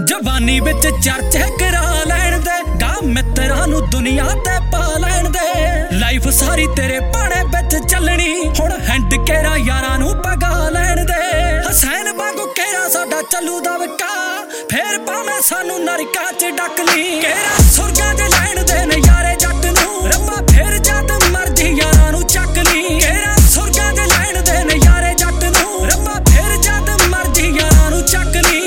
जवानी विच चर्चे करा लैण दे, गा मित्रां नूं दुनिया ते पा लैण दे। लाइफ सारी तेरे भाणे विच चलनी, हुण हैंड केरा यारां नूं पगा लैण दे। हसैन वांगू केरा साडा चलू दबका, फेर भावें सानू नरकां च डक ली। केरा सुरगां च लैण दे नज़ारे जट नूं, रब्बा फेर जद मर्जी यारां नूं चक ली। केरा सुरगां च लैण दे नज़ारे जट नूं, रब्बा फेर जद मर्जी यारां नूं चक ली।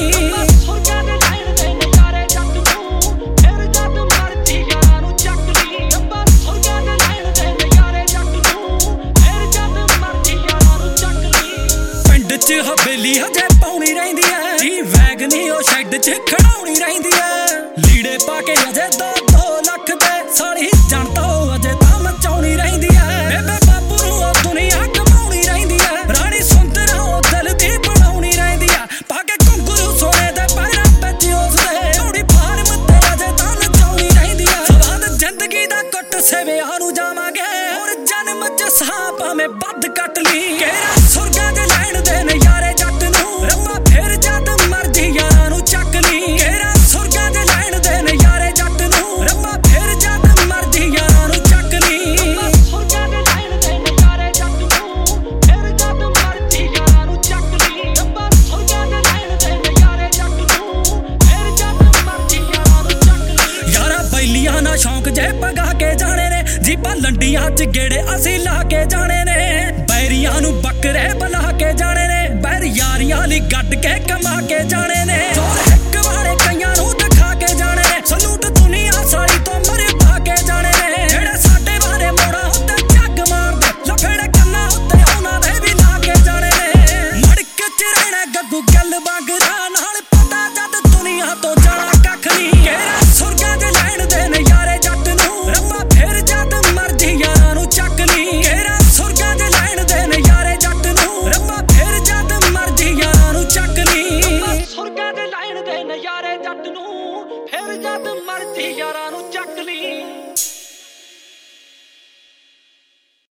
हवेली हजे पाउनी रहिंदी है, जी वैगनी ओ शैड च खड़ाउनी रहिंदी है। लीड़े पाके अजे 2-2 लख दे, सारी जनता अजे तां मचाउनी रहिंदी है। बेबे बापू नूं ओ दुनिया कमाउनी रहिंदी है, रानी सुंदरा ओ दिल दी बनाउनी रहिंदी है। पाके घुंघरू सोने दे पैरां विच उसदे, चौड़ी फार्म ते अजे तां नचाउनी रहिंदी है। स्वाद जिंदगी दा कुट सेविया नूं जावांगे, और जन्म च साह भावें बद कट ली। केरा सुरगां च लैण दे नज़ारे जट नूं, रब्बा फेर जद मर्जी यारां नूं चक ली। केरा सुरगां च लैण दे नज़ारे जट नूं, रब्बा फेर जद मर्जी यारां नूं चक ली। सुरगां च लैण दे नज़ारे जट नूं, फेर जद मर्जी यारां नूं चक ली। रब्बा सुरगां च लैण दे नज़ारे जट नूं, फेर जद मर्जी यारां नूं चक ली। यारा बैलियां ना शौक जे पगा के जाने ने, जीबां लंडियां च गेड़े असीं ला के जाने ने। बैरियां नूं बकरे बना के जाने ने, बैर यारियां लई गड्ड के कमा के जाने ने। जोर हिक वाले कईयां नूं दिखा के जाने ने, सलूट दुनिया सारी तो मरे पा के जाने ने। जेड़े साडे वाले मोड़ा उत्ते जग मारदे, लफेड़े कन्ना उत्ते उहनां दे भी ला के जाने ने। मड़क च रहना गग्गू गल वांगरा, नाल पता जद दुनिया तो जाना कख नी। केरा सुरगां च लैण दे नज़ारे जट नूं, रब्बा फेर जद मर्जी यारां नूं चक ली। केरा सुरगां च लैण दे नज़ारे जट नूं, रब्बा फेर जद मर्जी यारां नूं चक ली। सुरगां च लैण दे नज़ारे जट नूं, फेर जद मर्जी यारां नूं